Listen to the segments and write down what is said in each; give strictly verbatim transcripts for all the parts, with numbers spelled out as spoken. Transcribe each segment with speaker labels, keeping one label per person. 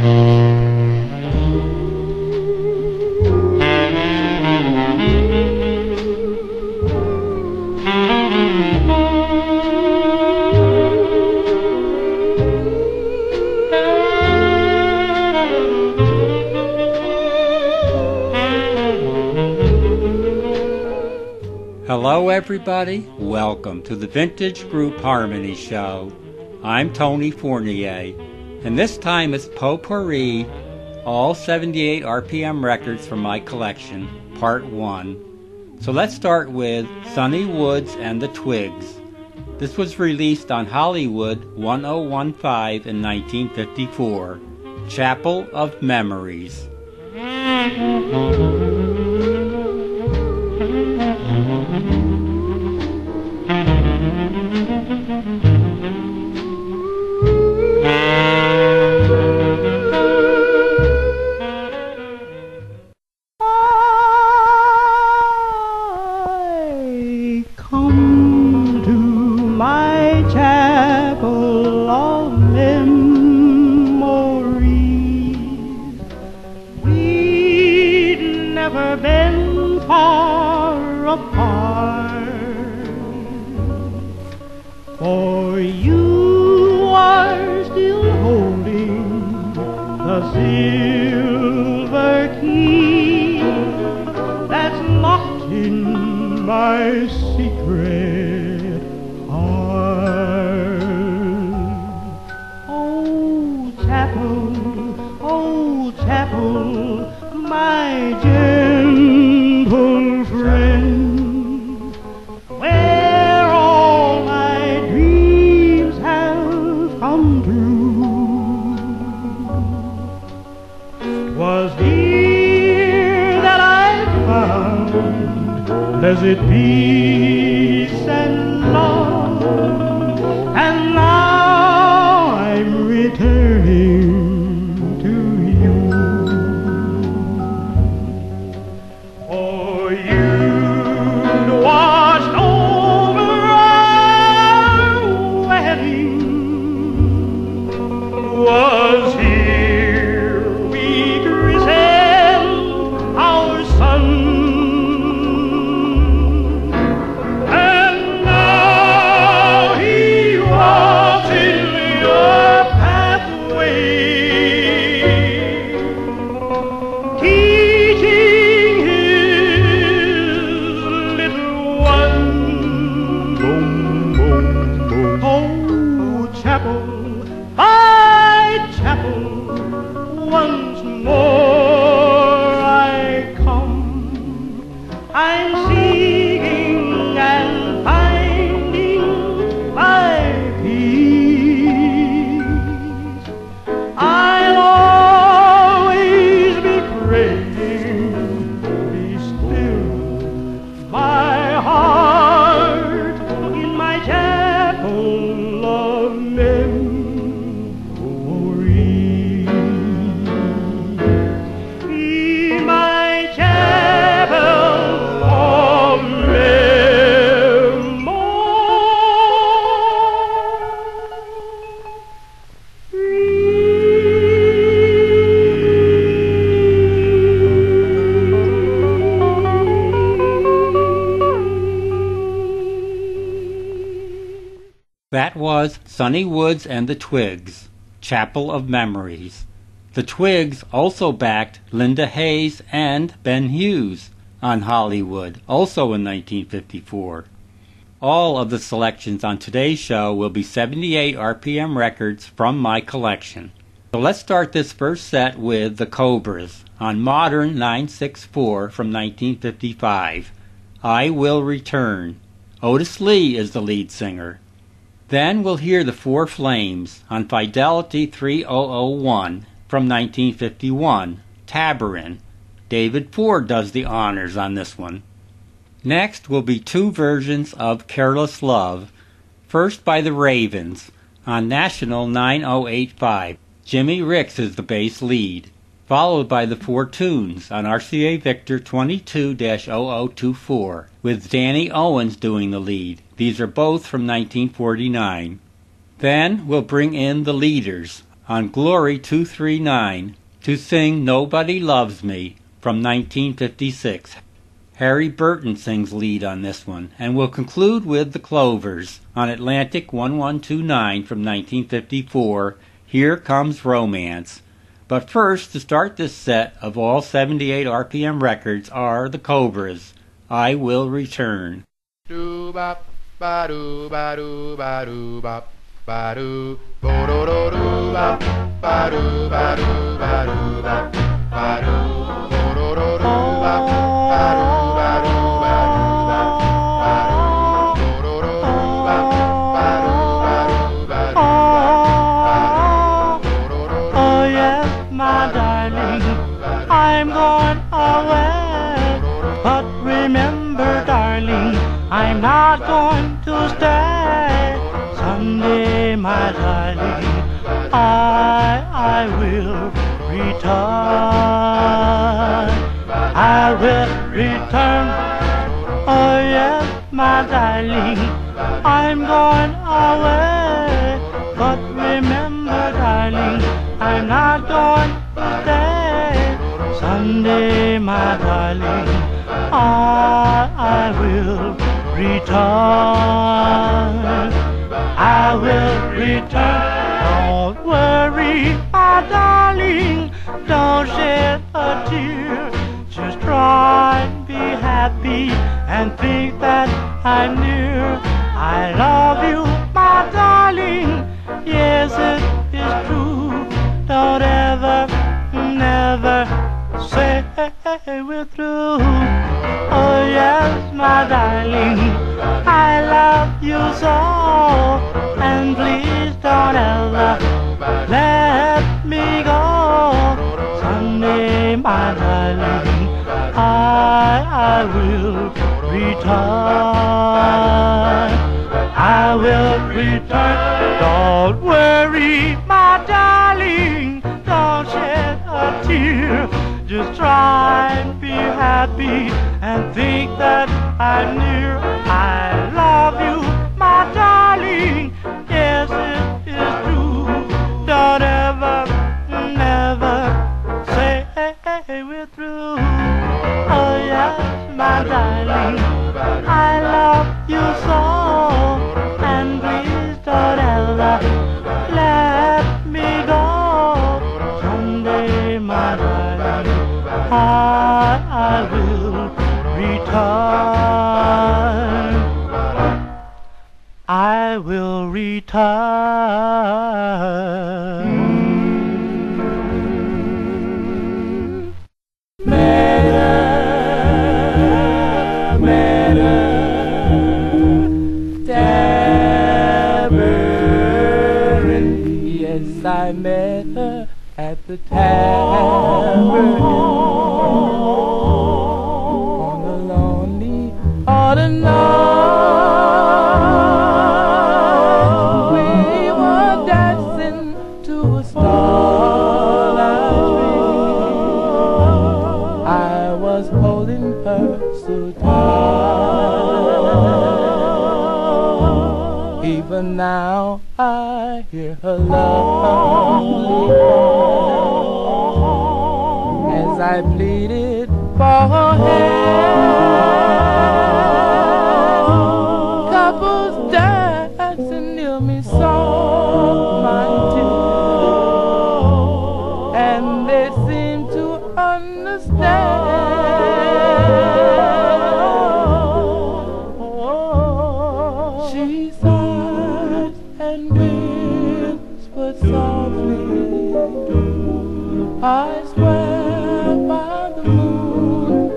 Speaker 1: Hello everybody, welcome to the Vintage Group Harmony Show. I'm Tony Fournier, and this time it's Potpourri, all seventy-eight R P M records from my collection, part one. So let's start with Sonny Woods and the Twigs. This was released on Hollywood one oh one five in nineteen fifty-four, Chapel of Memories.
Speaker 2: For you are still holding the silver key that's locked in my secret heart. Oh, chapel, oh, chapel, my gentle friend, blessed peace and love, and now I'm returning to you. For you washed over our wedding, was here we christened our son. Once more I come, I'm seeking and finding my peace. I'll always be praying, be still my heart in my chapel of memory.
Speaker 1: That was Sonny Woods and the Twigs, Chapel of Memories. The Twigs also backed Linda Hayes and Ben Hughes on Hollywood, also in nineteen fifty-four. All of the selections on today's show will be seventy-eight R P M records from my collection. So let's start this first set with the Cobras on Modern nine sixty-four from nineteen fifty-five. I Will Return. Otis Lee is the lead singer. Then we'll hear the Four Flames on Fidelity three thousand one from nineteen fifty-one, Tabarin. David Ford does the honors on this one. Next will be two versions of Careless Love, first by the Ravens on National nine oh eight five. Jimmy Ricks is the bass lead, followed by the Four Tunes on R C A Victor twenty-two dash oh oh two four, with Danny Owens doing the lead. These are both from nineteen forty-nine. Then we'll bring in the Leaders on Glory two three nine to sing Nobody Loves Me from nineteen fifty-six. Harry Burton sings lead on this one, and we'll conclude with the Clovers on Atlantic one one two nine from nineteen fifty-four, Here Comes Romance. But first, to start this set of all seventy-eight R P M records are the Cobras, I Will Return.
Speaker 3: Do-bop, ba-do, ba-do, ba-do, bop, ba-do, bo-do-do-do-bop, ba-do, ba-do, ba-do, bop, ba-do, bo-do-do-do-bop, ba-do.
Speaker 2: I'm going away, but remember, darling, I'm not going to stay. Someday, my darling, I, I will return. I will return. Oh yes, my darling, I'm going away, but remember, darling, I'm not going to stay. Someday, my darling, I, I will return. I will return. Don't worry, my darling, don't shed a tear. Just try and be happy and think that I'm near. I love you, my darling, yes, it is true. Don't ever, never say we're through. Oh yes, my darling, I love you so, and please don't ever let me go. Someday, my darling, I, I will return. I will return. Don't worry, my darling, don't shed a tear. Just try and be happy and think that I'm near. I love you, my darling, yes, it is true. Don't ever, never say we're through. Oh yes, my darling, I love you so, and please don't ever let me go. Someday, my darling, I, I will return. I will return. Matter, matter, tavern. Yes, I met her at the tavern. On the lonely autumn night, we were dancing to a starlight dream. I was holding her so tight. Even now I hear her lovely voice as I pleaded for her hand. Couples dancing near me saw my tears, and they seemed to understand. She sighed and whispered softly, I swear by the moon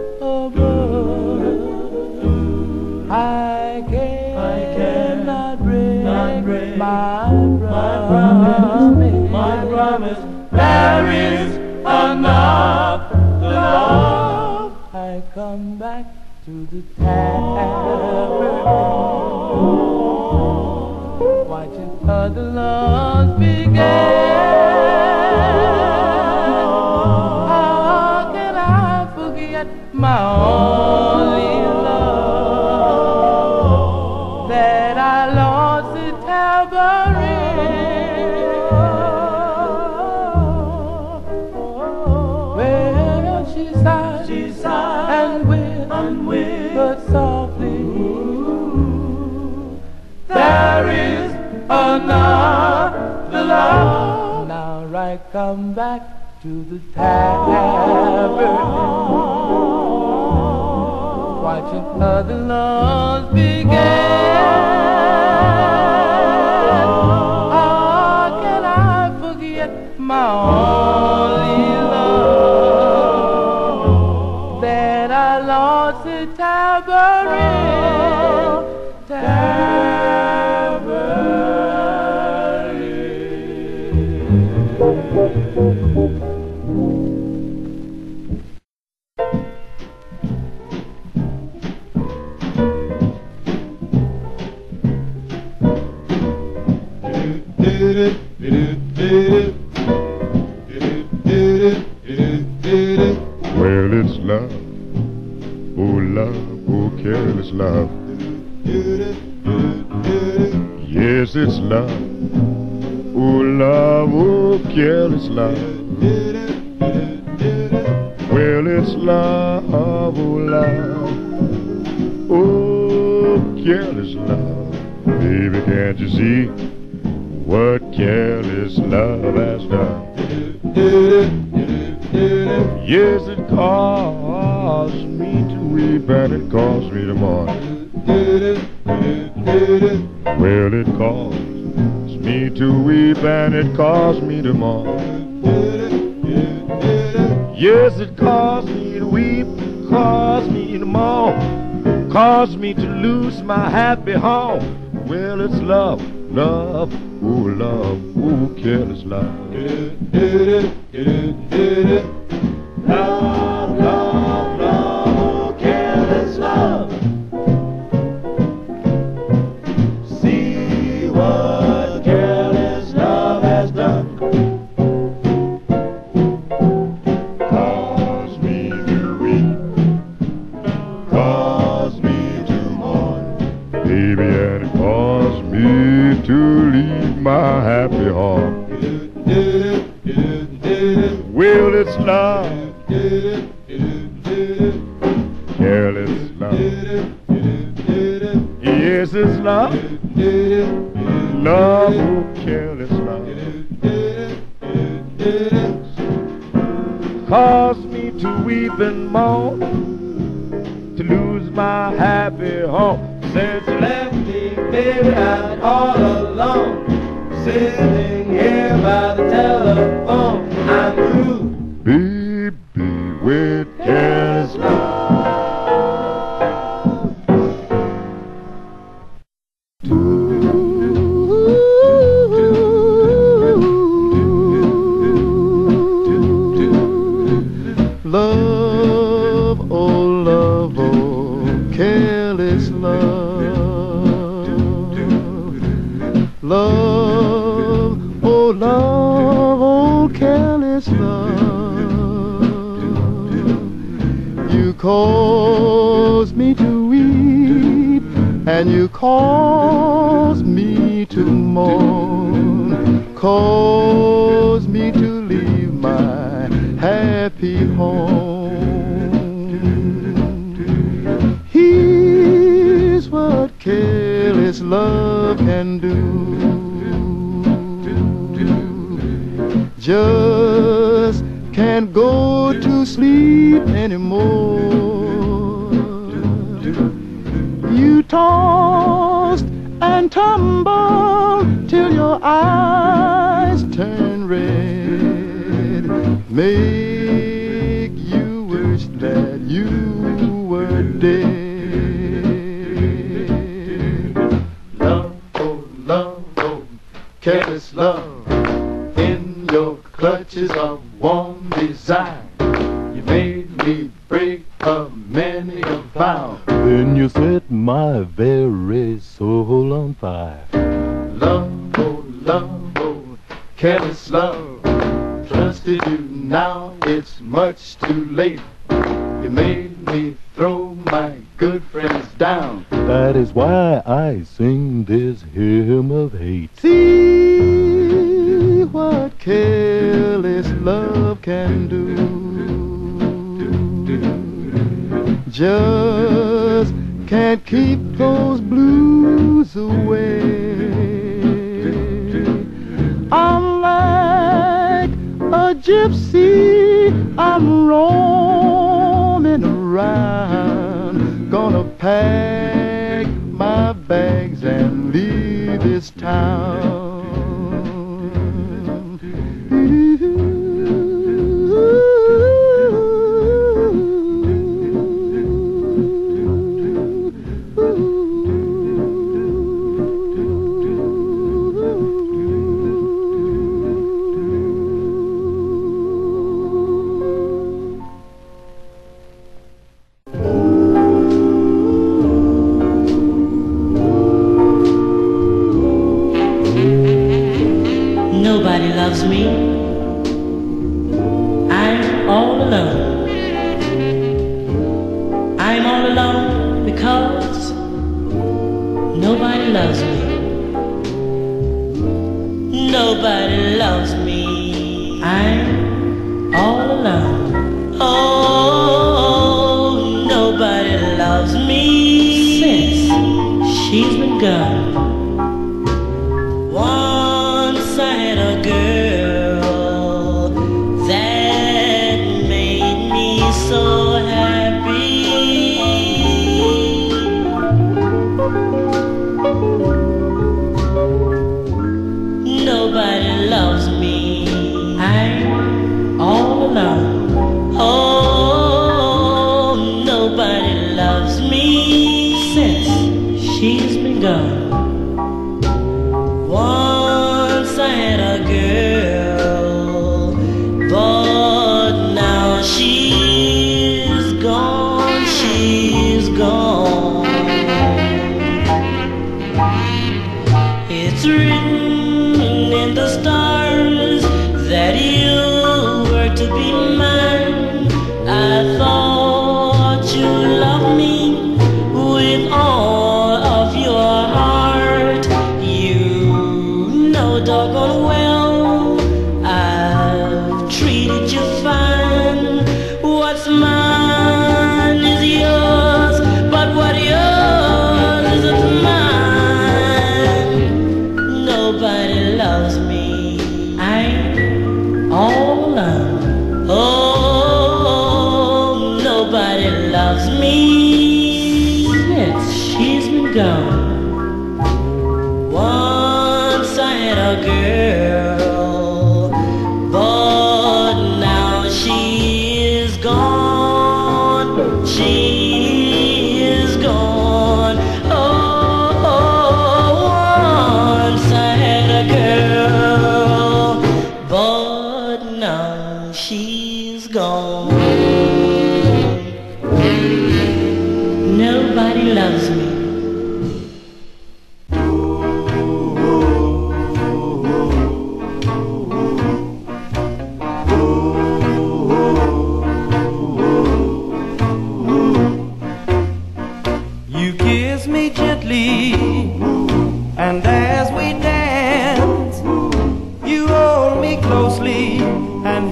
Speaker 2: above, I, can I cannot break, not break my, my promise. My promise, there is enough love. I come back to the tavern, watching other loves begin. My only love that I lost at Tabarin. love, the love. Now right, come back to the tavern, watching other loves begin. How can I forget my only love that I lost at Tabarin,
Speaker 4: Well, it's love, oh love, oh careless love. Yes, it's love, oh love, oh careless love. Well, it's love, oh love, oh careless love. Baby, can't you see what careless love has done? Yes, it caused me to weep and it caused me to mourn. Well, it caused me to weep and it caused me to mourn. Yes, it caused me to weep, caused me to mourn, caused me to lose my happy home. Well, it's love, love, oh love, oh careless love. Love, love, love, oh careless love. See what careless love has done. Caused me to weep, caused me to mourn, baby, and it caused me to leave my happy home. Well, it's love, careless love. Yes, it's love, love, oh careless love. Caused me to weep and mourn, to lose my happy home. Since you left me, baby, I'm all alone, sitting here by the telephone. I'm through, baby, with careless love. Love, oh love, oh careless love. Love, oh love, oh careless love. You cause me to weep and you cause me to mourn, cause me to leave my happy home. Here's what careless love can do. Just can't go to sleep anymore. You tossed and tumbled till your eyes turn red, make you wish that you were dead. Love, oh love, oh careless love, in your clutches of warm desire, you made me break a many a vow.
Speaker 5: Then you set my very soul on fire.
Speaker 4: Love, oh love, oh careless love, trusted you, now it's much too late. You made me throw my good friends down.
Speaker 5: That is why I sing this hymn of hate.
Speaker 4: See what careless love can do. Just can't keep those blues away. gypsy, I'm roaming around, gonna pack my bags and leave this town.
Speaker 6: Nobody loves me. I'm all alone. I'm all alone because nobody loves me. Nobody loves me. I'm all alone. Oh, nobody loves me since she's been gone. Once I had a girl that made me so happy. Nobody loves me. I'm all alone. Oh, nobody loves me since she's been gone. Once I had a girl, but now she's gone, she's gone. It's written in the stars that you were to be mine. I thought you loved me with all of your heart. You know doggone well I've treated you fine. What's mine is yours, but what yours isn't mine. Nobody loves me. I'm all alone. Oh, nobody loves me since she's been gone. Once I had a girl, but now she is gone. She is gone. Oh, once I had a girl, but now she's gone. Nobody loves me.
Speaker 7: You kiss me gently, and as we dance, you hold me closely, and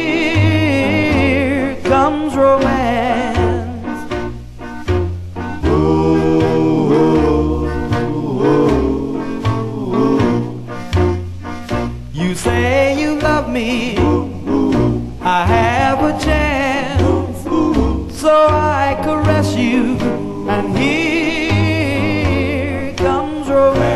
Speaker 7: here comes romance. You say you love me, I have a chance, so I caress you, and here comes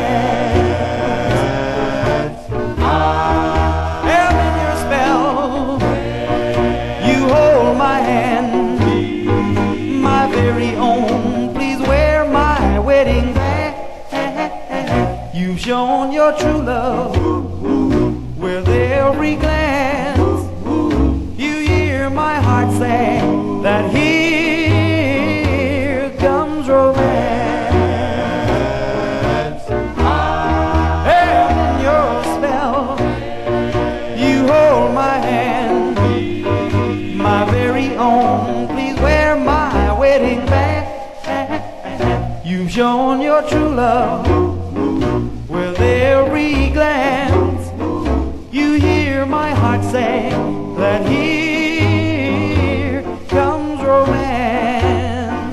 Speaker 7: romance. I'm in your spell. You hold my hand, my very own. Please wear my wedding band. You've shown your true love with every glance. You hear my heart say that here comes romance. I'm in your spell. You hold my hand, my very own. Please wear my wedding band. You've shown your true love with every glance. You hear my heart say that here comes romance.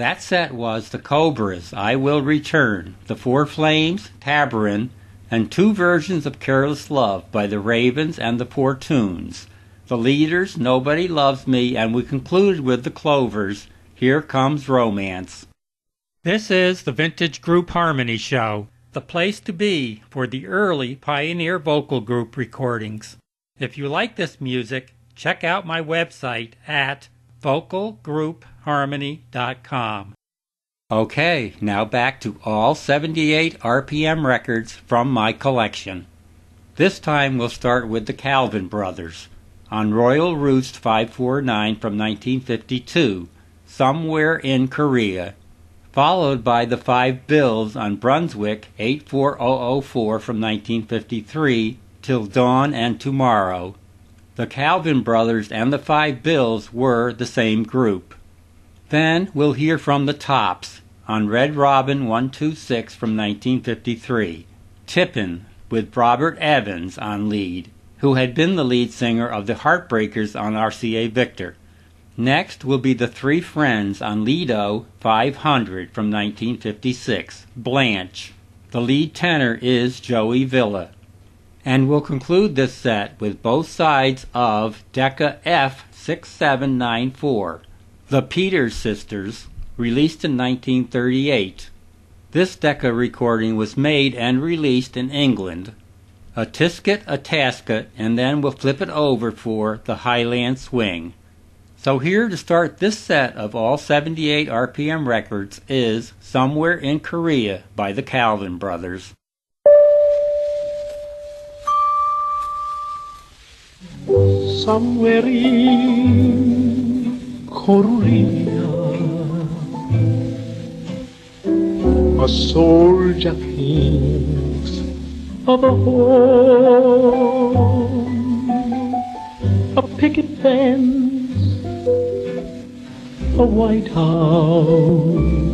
Speaker 1: That set was the Cobras, I Will Return, the Four Flames, Tabarin, and two versions of Careless Love by the Ravens and the Portunes. The Leaders, Nobody Loves Me, and we concluded with the Clovers, Here Comes Romance. This is the Vintage Group Harmony Show, the place to be for the early Pioneer Vocal Group recordings. If you like this music, check out my website at vocal group harmony dot com. Okay, now back to all seventy-eight R P M records from my collection. This time we'll start with the Calvin Brothers on Royal Roost five forty-nine from nineteen fifty-two, Somewhere in Korea, followed by the Five Bills on Brunswick eight four zero zero four from nineteen fifty-three, Till Dawn and Tomorrow. The Calvin Brothers and the Five Bills were the same group. Then we'll hear from the Tops on Red Robin one two six from nineteen fifty-three, Tippin' with Robert Evans on lead, who had been the lead singer of the Heartbreakers on R C A Victor. Next will be the Three Friends on Lido five hundred from nineteen fifty-six, Blanche. The lead tenor is Joey Villa. And we'll conclude this set with both sides of Decca F six seven nine four, The Peters Sisters, released in nineteen thirty-eight. This Decca recording was made and released in England. A Tisket, a Tasket, and then we'll flip it over for the Highland Swing. So here to start this set of all seventy-eight R P M records is Somewhere in Korea by the Calvin Brothers.
Speaker 8: Somewhere in Korea, a soldier thinks of a home, a picket fence, a White House,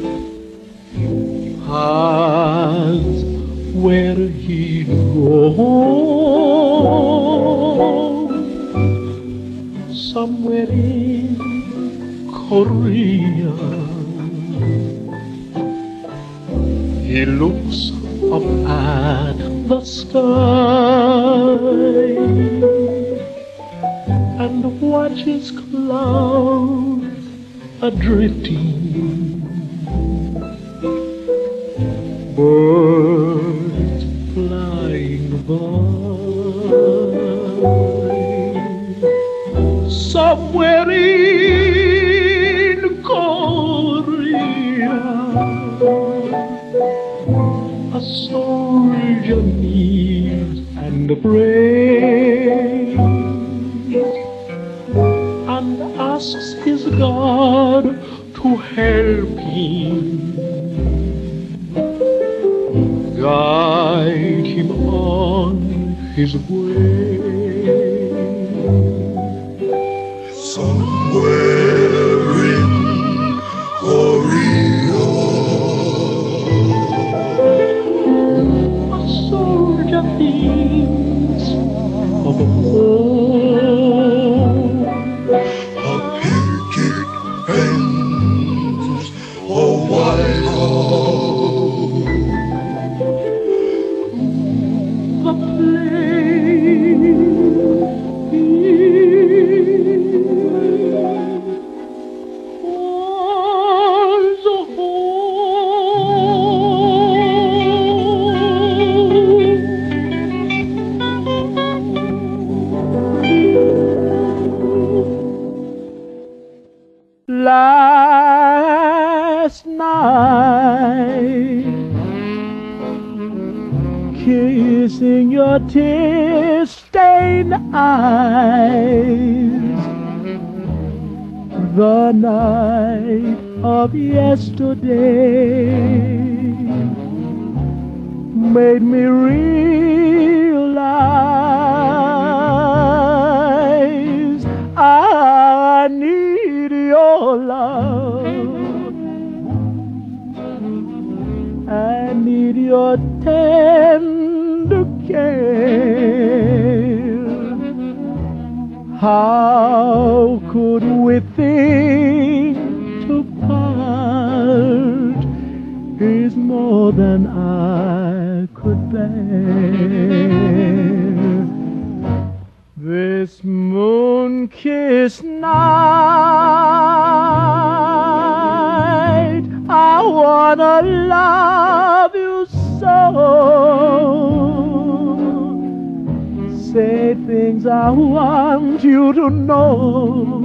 Speaker 8: has where he goes. Somewhere in Korea, he looks up at the sky and watches clouds a-drifting, birds flying by. Somewhere in Korea, a soldier kneels and prays and asks his God to help him, guide him on his way.
Speaker 9: Somewhere in Korea,
Speaker 8: a soldier thinks of a home,
Speaker 9: a picket fence, a White House,
Speaker 8: the place was a last night, kissing your tear-stained eyes, the night of yesterday made me realize I need your love. I need your tender care. How could we think to part
Speaker 2: more than I could bear. This moon-kissed night, I wanna love you so. Say things I want you to know.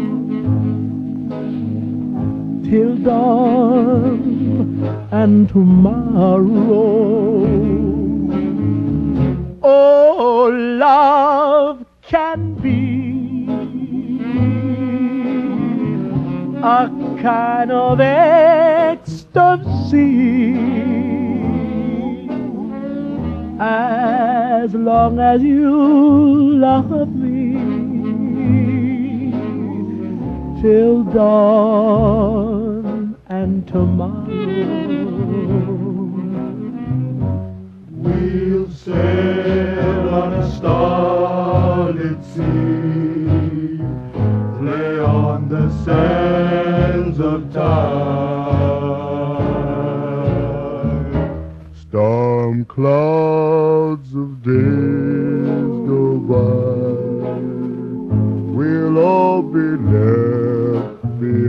Speaker 2: Till dawn and tomorrow. Oh, love can be a kind of ecstasy as long as you love me till dawn and tomorrow.
Speaker 9: We'll sail on a starlit sea, play on the sands of time. Storm clouds of days go by, we'll all be left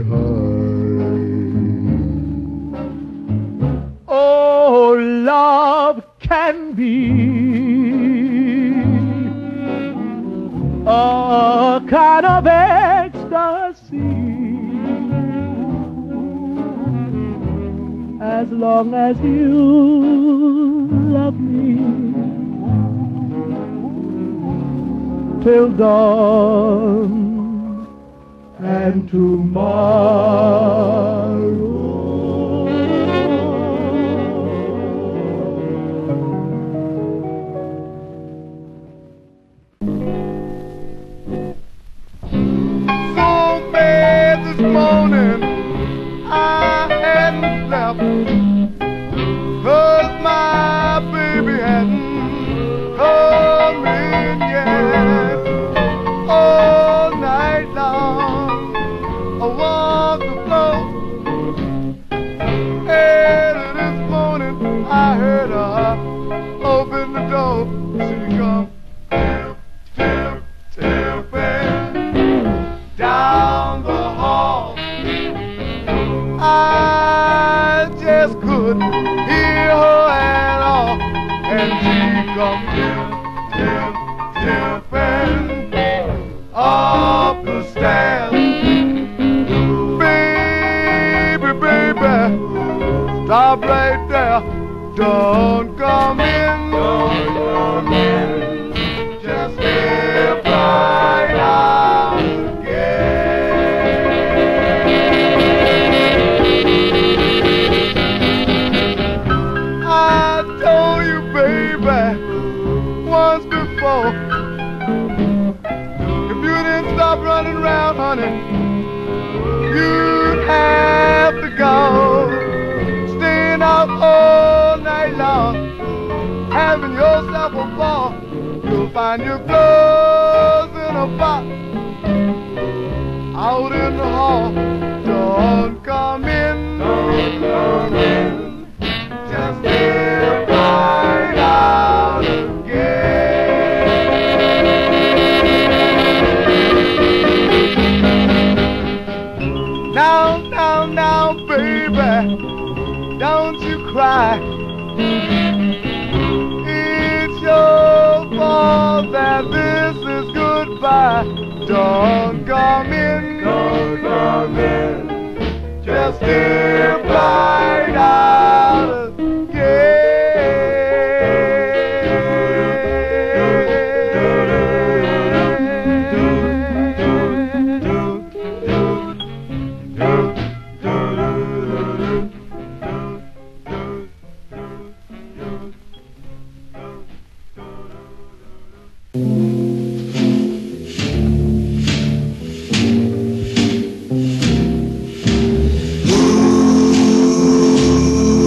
Speaker 9: behind.
Speaker 2: Oh, love can be a kind of ecstasy as long as you love me till dawn and tomorrow.
Speaker 3: This morning I hadn't slept, 'cause my baby hadn't come in yet. All night long I walked the floor, and this morning I heard her open the door. She come tip, tip, tipping down the hall. I just couldn't hear her at all, and she come tip, tip, tipping up the stairs. Baby, baby, stop right there. Don't come in, don't come in. Just step right out again. I told you, baby, once before, if you didn't stop running around, honey, you'd have to go. Staying out all night long, having yourself a ball. You'll find your clothes in a box out in the hall. Don't come in, don't come in. Just step right out again. Now, now, now, baby, don't you cry. It's your fault that this is goodbye. Don't come in, don't come in. Just step right out again.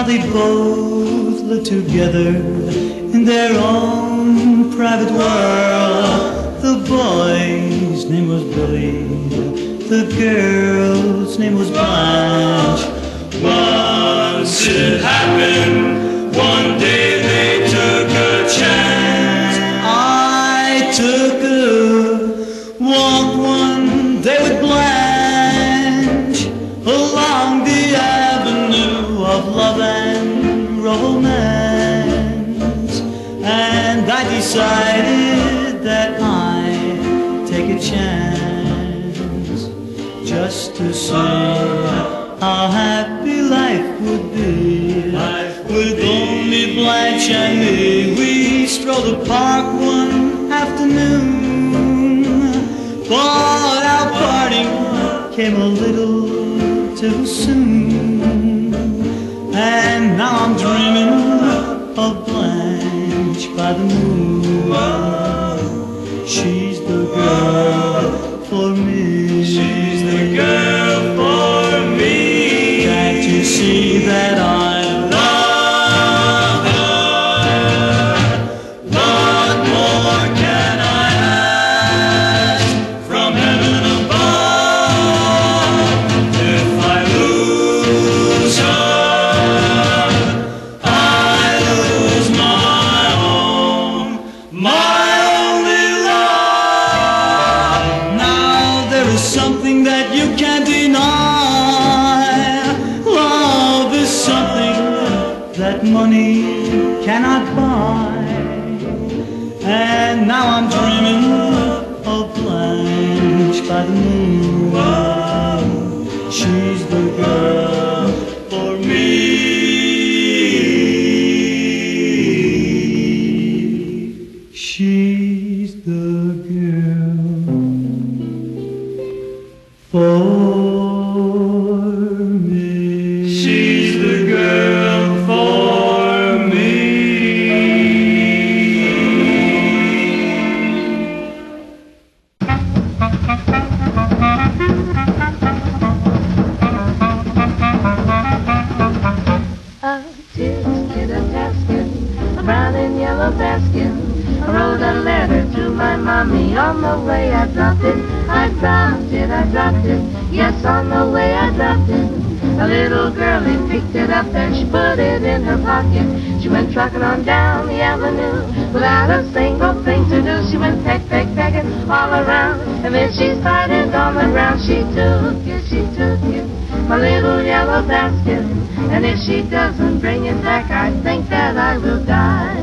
Speaker 6: they both lived together in their own private world. The boy's name was Billy, the girl's name was Blanche. Once it happened, one day they took a chance. I took a walk one day with Blanche along the avenue of love and romance, and I decided that I'd take a chance just to see how happy life would be with only Blanche and me. We strolled the park one afternoon, but our parting came a little too soon, and now I'm dreaming of Blanche by the moon. She's the girl for me. She's the girl for me. Can't you see that I love her? What more can I ask from heaven above? If I lose her, I lose my own, my only love. Now there is something that you can't deny. Love is something that money cannot buy. And now I'm dreaming of Blanche by the moon. She's the girl for me. She's the girl for me. She's the girl for me.
Speaker 10: A tisket, a tasket, a brown and yellow basket. I wrote a letter to my mommy. On the way I dropped it, I dropped it, I dropped it. Yes, on the way I dropped it. A little girlie picked it up and she put it in her pocket. She went trucking on down the avenue without a single thing to do. She went peck, peck, pecking all around, and then she started on the ground. She took it, she took it, my little yellow basket. And if she doesn't bring it back, I think that I will die.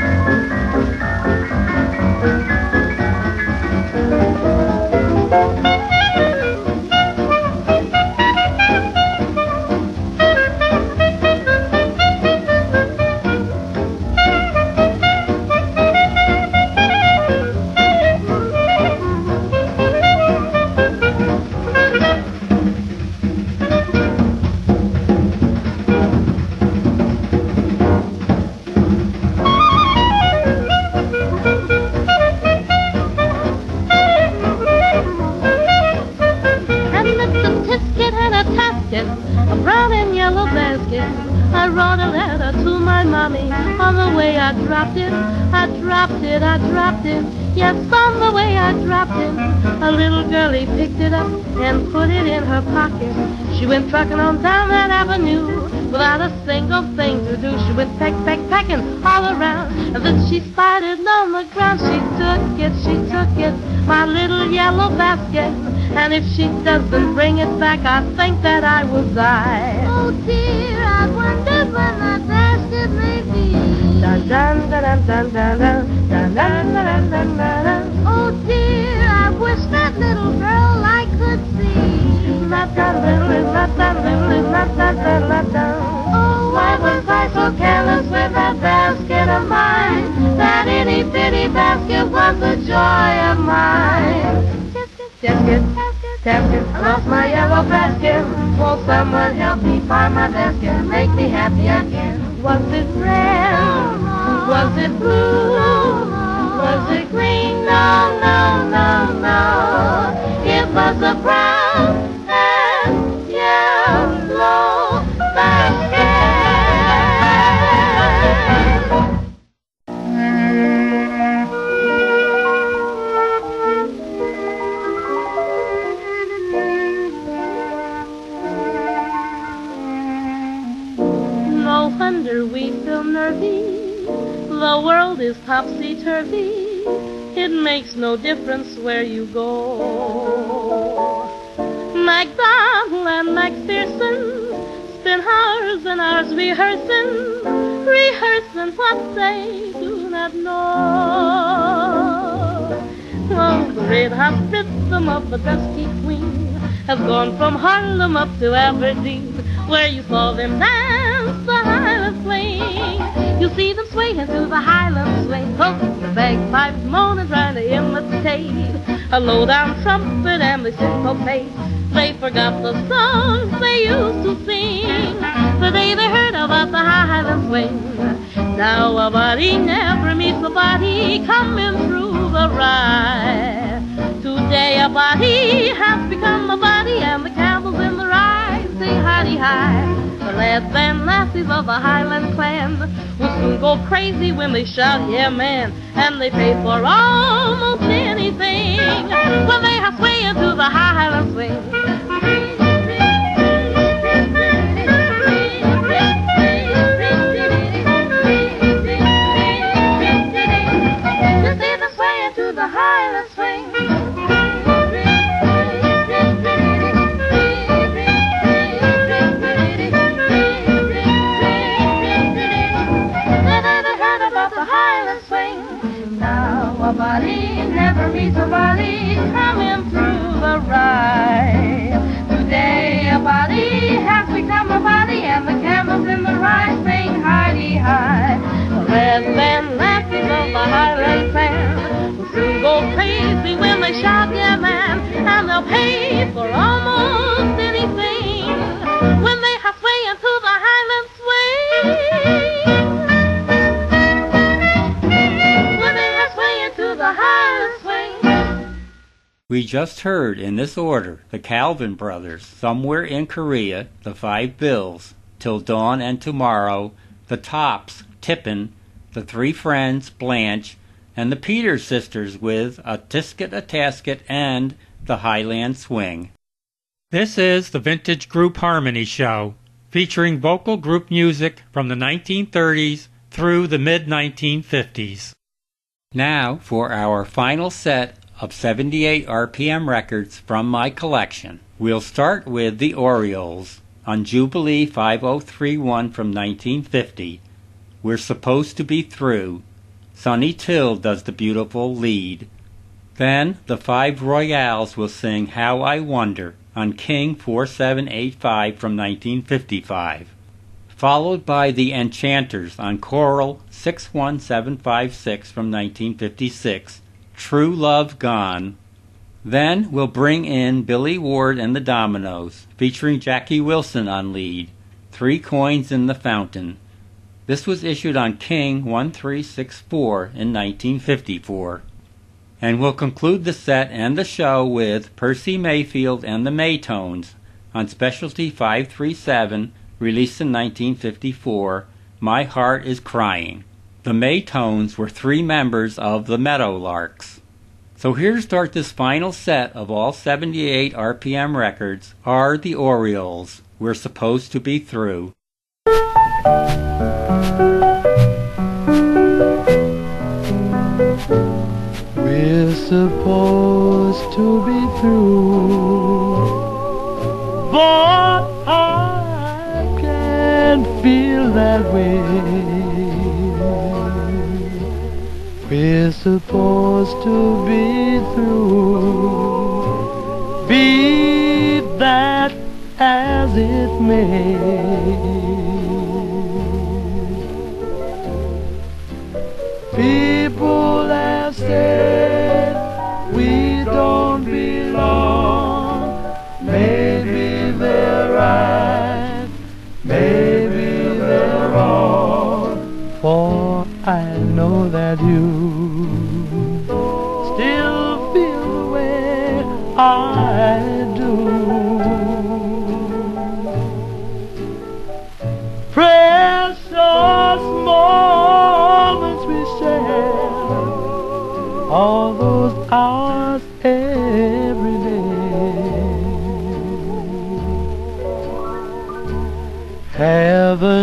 Speaker 10: A brown and yellow basket. I wrote a letter to my mommy. On the way I dropped it, I dropped it, I dropped it. Yes, on the way I dropped it. A little girlie picked it up and put it in her pocket. She went trucking on down that avenue without a single thing to do. She went peck, peck, pecking all around, and then she spied on the ground. She took it, she took it, my little yellow basket. And if she doesn't bring it back, I think that I will die.
Speaker 11: Oh dear, I wonder when that basket may be.
Speaker 10: Dun dun dun dun dun dun dun dun dun dun dun.
Speaker 11: Oh dear, I wish that little girl I could see.
Speaker 10: Not dun dun not dun dun not dun dun not dun.
Speaker 11: Oh, why was I so careless with that basket of mine? That itty bitty basket was the joy of mine.
Speaker 10: Basket, basket, I lost my yellow basket. Won't someone help me find my basket? Make me happy again. Was it red? Was it blue? Was it green? No, no, no, no. It was a brown and yellow basket. wonder we feel nervy. The world is topsy-turvy. It makes no difference where you go. MacDonald and MacPherson spend hours and hours rehearsing, rehearsing what they do not know. Oh, the red hot rhythm of the dusty queen has gone from Harlem up to Aberdeen, where you saw them dance the Highland swing. You see them swaying to the Highland swing, oh, the bagpipes moaning, trying to imitate a low-down trumpet and the syncopate. They forgot the songs they used to sing the day they heard about the Highland swing. Now a body never meets a body coming through the rye. Today a body has become a body, and the candles in the rye sing hidey-high. The lads and lassies of the Highland clan will soon go crazy when they shout, yeah man, and they pay for almost anything when they have swaying to the Highland swing. You see them swaying to the Highland swing. A body never meets a body coming through the rye. Today a body has become a body, and the candles in the rye sing hidey-high. The lads and lassies of the Highland clan will soon go crazy when they shout, yeah man, and they'll pay for almost anything when they have swaying to the Highland swing.
Speaker 1: We just heard, in this order, the Calvin Brothers, Somewhere in Korea, the Five Bills, Till Dawn and Tomorrow, the Tops, Tippin', the Three Friends, Blanche, and the Peters Sisters with A Tisket a Tasket and the Highland Swing. This is the Vintage Group Harmony Show, featuring vocal group music from the nineteen thirties through the mid nineteen fifties. Now for our final set of seventy-eight R P M records from my collection. We'll start with the Orioles on Jubilee five oh three one from nineteen fifty. We're Supposed to Be Through. Sonny Till does the beautiful lead. Then the Five Royales will sing How I Wonder on King four seven eight five from nineteen fifty-five. Followed by the Enchanters on Choral six one seven five six from nineteen fifty-six. True Love Gone. Then we'll bring in Billy Ward and the Dominoes, featuring Jackie Wilson on lead, Three Coins in the Fountain. This was issued on King one three six four in nineteen fifty-four. And we'll conclude the set and the show with Percy Mayfield and the Maytones on Specialty five three seven, released in nineteen fifty-four, My Heart is Crying. The Maytones were three members of the Meadowlarks. So here to start this final set of all seventy-eight R P M records are the Orioles, We're Supposed to Be Through.
Speaker 2: We're supposed to be through, but I can't feel that way. We're supposed to be through, be that as it may. People have said we don't belong. Maybe they're right, maybe they're wrong, for I know that you still feel the way I do.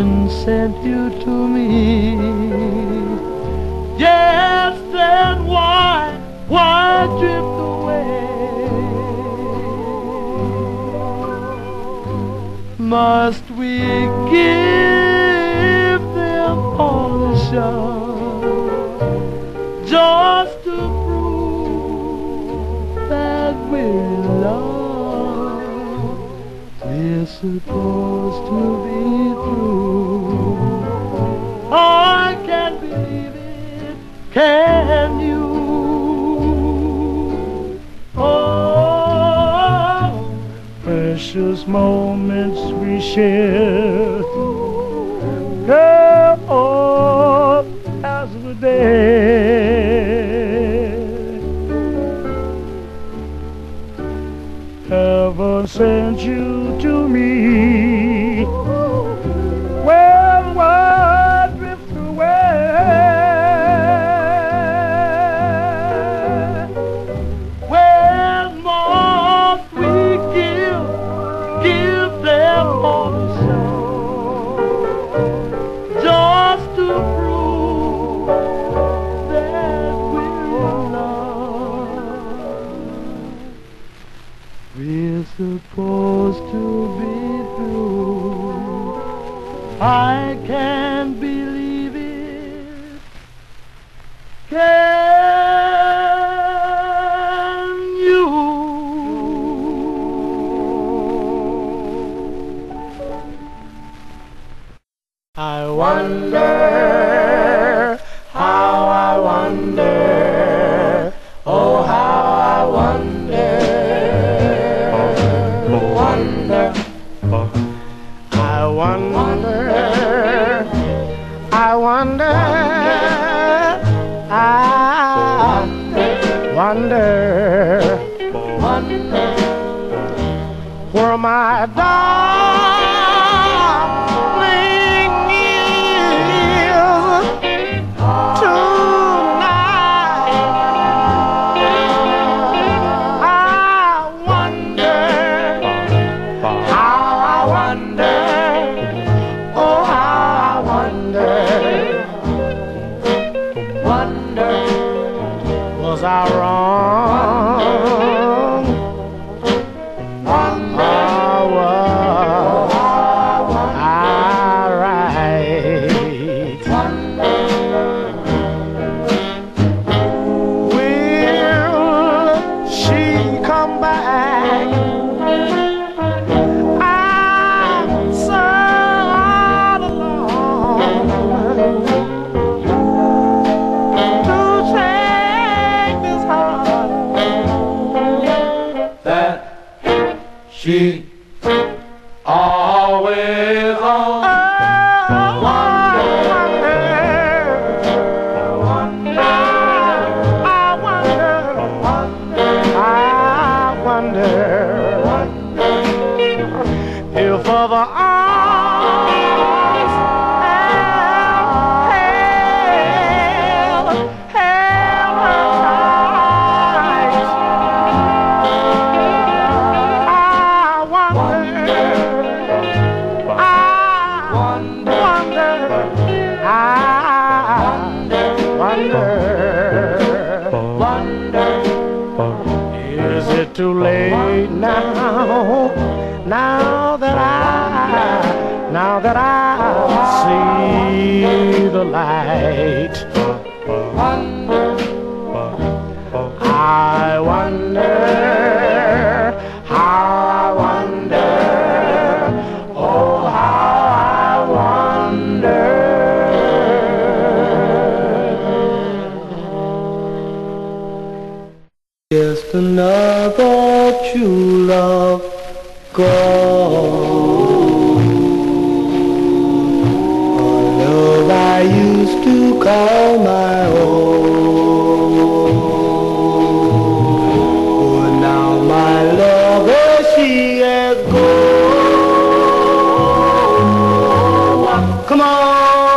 Speaker 2: Heaven sent you to me. Yes, then why, why drift away? Must we give them all the show just to prove that we're in love? We're supposed to be through. Oh, I can't believe it, can you? Oh, precious moments we share, girl, oh, as the day. Heaven sent you to me. Well, why drift away? Well, must we give, give them all the show just to prove that we're in love? We're supposed to be through. I can't believe it, can you? I wonder, how I wonder, oh how I wonder, wonder, I wonder, I wonder, I wonder, wonder, where my darling is tonight. I wonder, how I wonder, oh how I wonder, wonder, was I wrong? Wonder, was I right? Will she come back? I'm so all alone to take this heart that she always on. I wonder, I wonder, I wonder if other arms held, held her tight. I wonder, I wonder, I wonder, wonder, is it too late now? Now that I, now that I see the light, I wonder, how I wonder, oh how I wonder. Just another true love gone, a love I used to call my own. But now my lover, she has gone. Come on.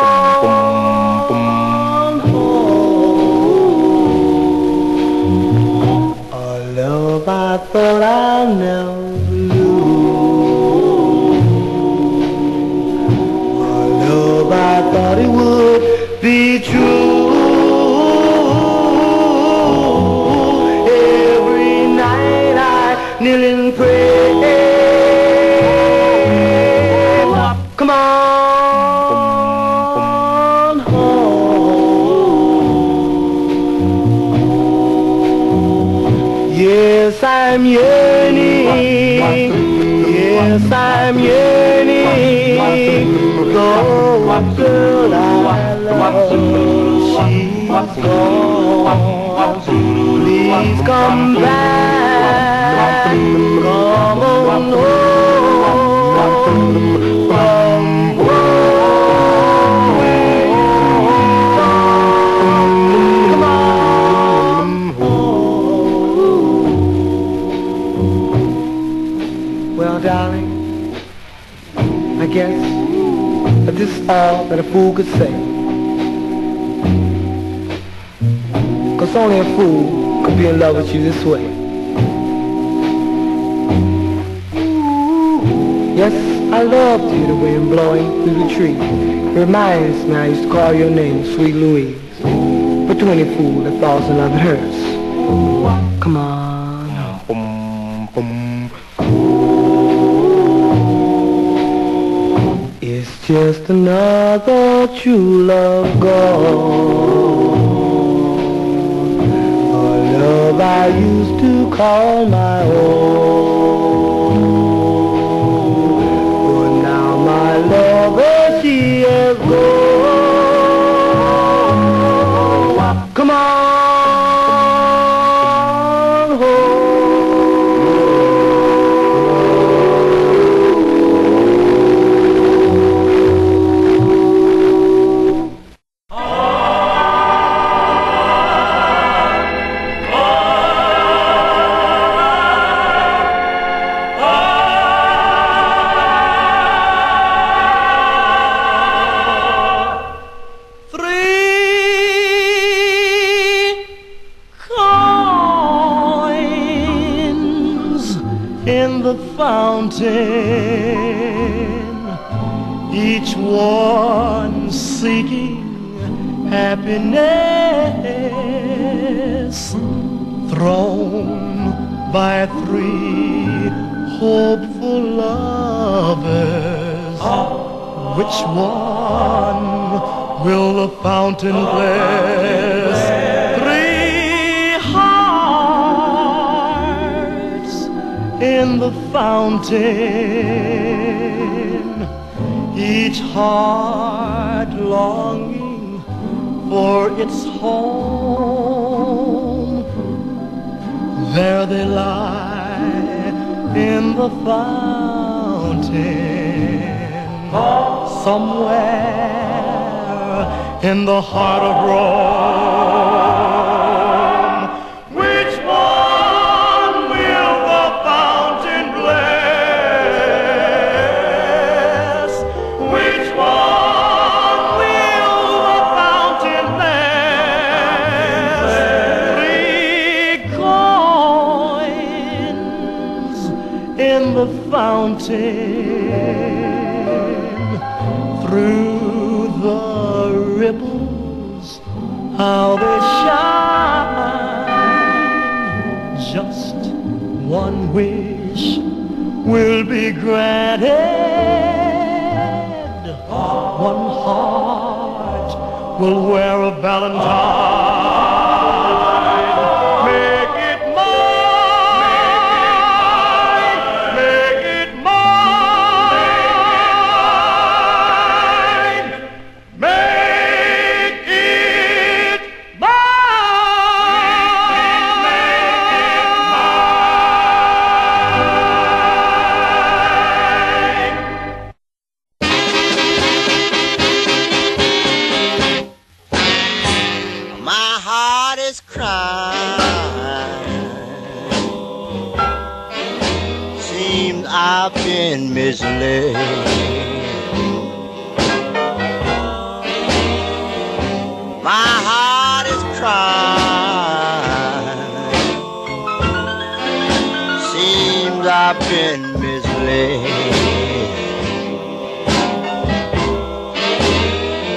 Speaker 2: I thought I'd never lose. A
Speaker 7: I thought it would be true. Every night I kneel and pray. Come on home. Yes, I'm yearning. Yes, I'm yearning. The girl I love, she's gone. Please come back. Come on home. Darling, I guess that this is all that a fool could say. Cause only a fool could be in love with you this way. Yes, I loved you, the wind blowing through the tree. It reminds me I used to call your name Sweet Louise. But to any fool that falls in love, it hurts. Come on. Boom, boom. It's just another true love gone. A love I used to call my own. But now my lover, she is gone. Come on. Each one seeking happiness, thrown by three hopeful lovers. Which one will the fountain bless? Three hearts in the fountain, each heart longing for its home. There they lie in the fountain, somewhere in the heart of Rome. Which one will the fountain bless? Which one will the fountain bless? Three coins in the fountain, through the ripples, how they shine. Just one wish will be granted. One heart will wear a valentine. Make it mine, make it mine, make it
Speaker 12: My heart is crying. Seems I've been misled. My heart is crying. Seems I've been misled.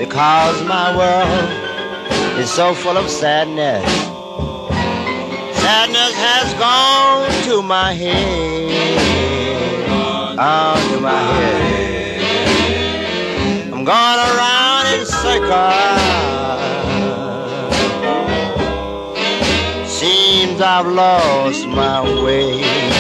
Speaker 12: because my world is so full of sadness. Sadness has gone to my head, on to my head. I'm going around in circles. Seems I've lost my way.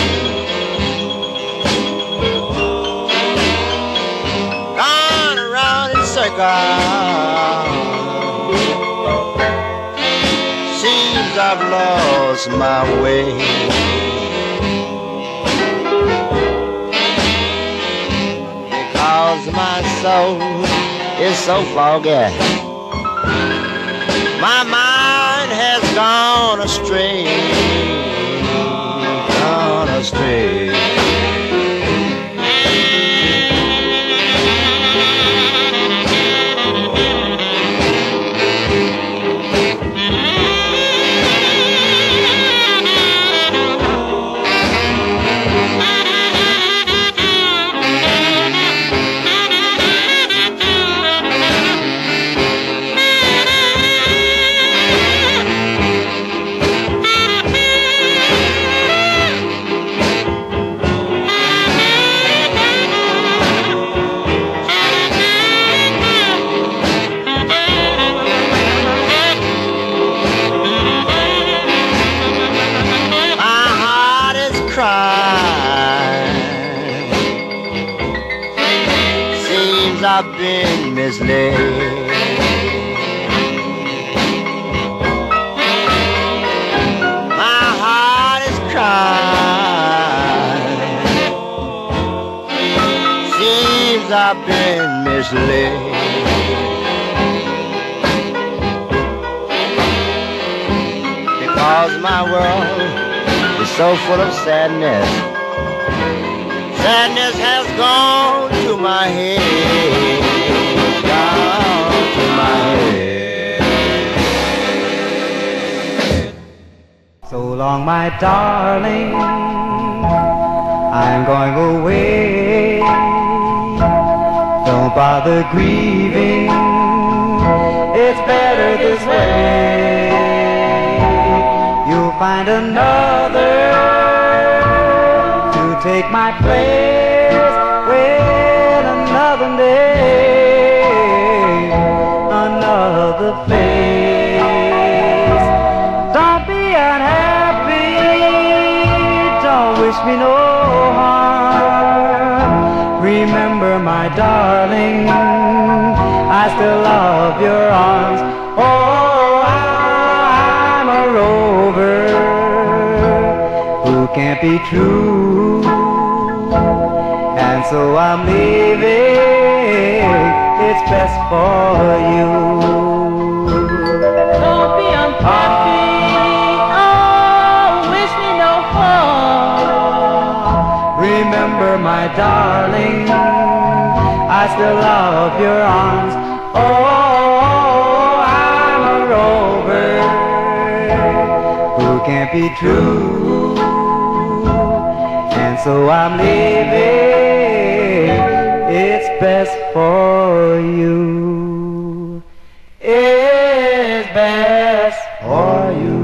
Speaker 12: Gone around in circles. Seems I've lost my way. Because my soul is so foggy, my mind has gone astray, gone astray. I've been misled. My heart is crying. Seems I've been misled. Because my world is so full of sadness. Sadness has gone to my head, gone to my head.
Speaker 13: So long, my darling, I'm going away. Don't bother grieving, it's better this way. You'll find another take my place, well, another day, another face. Don't be unhappy, don't wish me no harm. Remember, my darling, I still love your arms. Oh, I'm a rover who can't be true. And so I'm leaving, it's best for you.
Speaker 11: Don't be unhappy, oh, wish me no harm.
Speaker 13: Remember, my darling, I still love your arms. Oh, I'm a rover who can't be true. And so I'm leaving, it's best for you. It's best for you.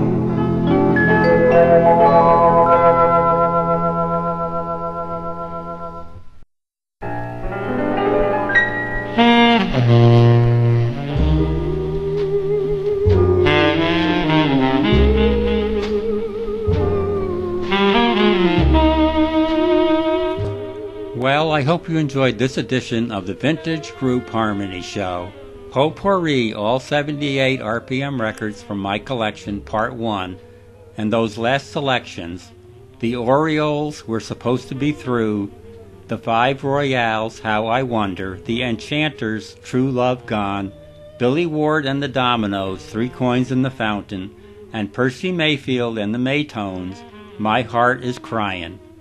Speaker 1: Well, I hope you enjoyed this edition of the Vintage Group Harmony Show. Potpourri, all seventy-eight R P M records from my collection, Part one. And those last selections, the Orioles Were Supposed to Be Through, the Five Royales, How I Wonder, the Enchanters, True Love Gone, Billy Ward and the Dominoes, Three Coins in the Fountain, and Percy Mayfield and the Maytones, My Heart is Crying.